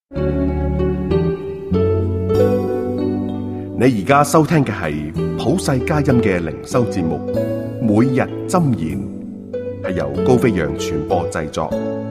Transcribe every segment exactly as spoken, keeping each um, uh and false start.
你而家收聽嘅係普世佳音嘅靈修節目，每日箴言，係由高飛揚傳播製作。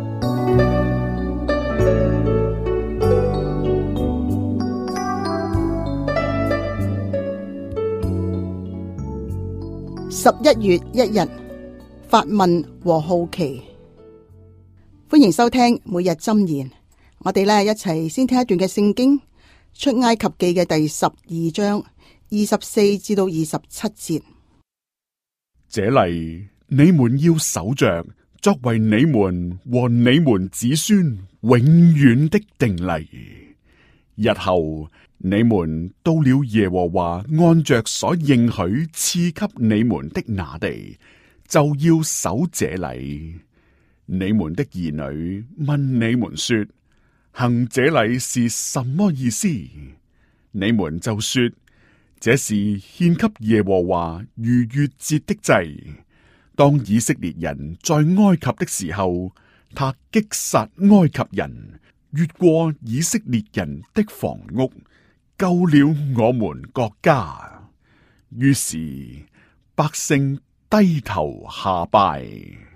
十一月一日，發問和好奇。歡迎收聽每日箴言。我哋咧一齊先聽一段嘅聖經，出埃及記嘅第十二章二十四至到二十七節。 這例你們要守着，作為你們和你們子孫永遠的定例。日後你們到了耶和華按着所應許賜給你們的那地，就要守這例。你們的兒女問你們說，行這禮是什麼意思？你們就說，這是獻給耶和華逾越節的祭。當以色列人在埃及的時候，他擊殺埃及人，越過以色列人的房屋，救了我們國家。於是百姓低頭下拜。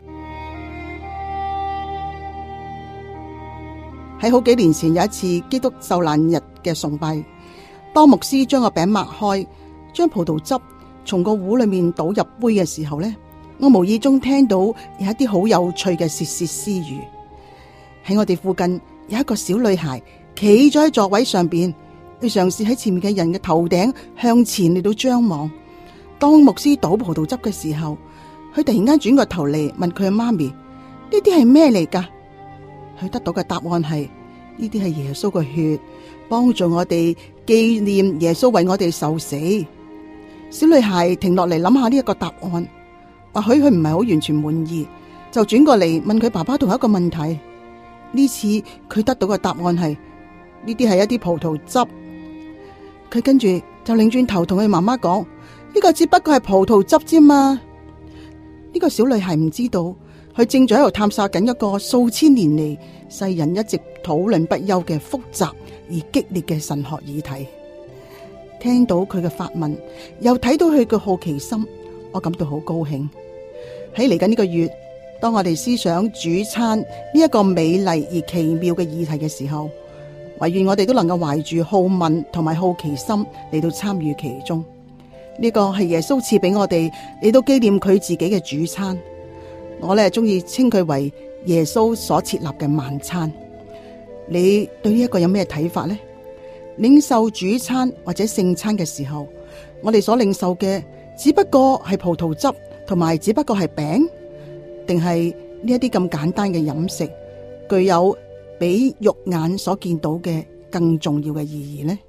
喺好幾年前有一次基督受難日嘅崇拜，當牧師將個餅擘開，將葡萄汁從個壺裏面倒入杯嘅時候呢，我無意中聽到有一啲好有趣嘅竊竊私語。喺我哋附近有一個小女孩企咗喺座位上邊，佢嘗試喺前面嘅人嘅頭頂向前嚟到張望。當牧師倒葡萄汁嘅時候，佢突然間轉個頭嚟問佢嘅媽咪：呢啲係咩嚟噶？佢得到嘅答案係：呢啲係耶穌嘅血，幫助我哋紀念耶穌為我哋受死。小女孩停落嚟諗下呢一個答案，或許佢唔係好完全滿意，就轉過嚟問佢爸爸同一個問題。呢次佢得到嘅答案係：呢啲係一啲葡萄汁。佢跟住就擰轉頭同佢媽媽講：呢個只不過係葡萄汁啫嘛。呢個小女孩唔知道，佢正在喺度探索緊一個數千年嚟世人一直討論不休嘅複雜而激烈嘅神學議題。聽到佢嘅發問，又睇到佢嘅好奇心，我感到好高興。喺嚟緊呢個月，當我哋思想主餐呢一個美麗而奇妙嘅議題嘅時候，唯願我哋都能夠懷住好問同埋好奇心嚟到參與其中。呢個係耶穌賜俾我哋嚟到紀念佢自己嘅主餐。我咧中意稱佢為耶穌所設立嘅晚餐。你對呢一個有咩睇法呢？領受主餐或者聖餐嘅時候，我哋所領受嘅只不過係葡萄汁，同埋只不過係餅，定係呢一啲咁簡單嘅飲食，具有比肉眼所見到嘅更重要嘅意義呢？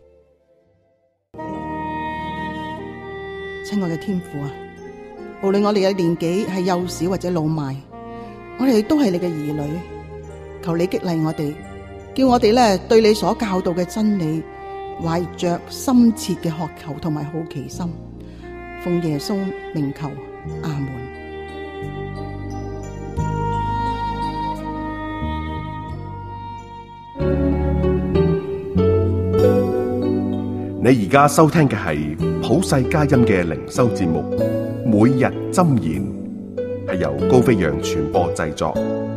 親愛嘅天父啊，無論我哋嘅年紀係幼小或者老邁，我哋都係你嘅兒女。求你激勵我哋，叫我哋咧對你所教導嘅真理懷着深切嘅渴求同埋好奇心。奉耶穌名求，阿門。 你而家收聽嘅係普世佳音嘅靈修節目，每日箴言，係由高飛揚傳播製作。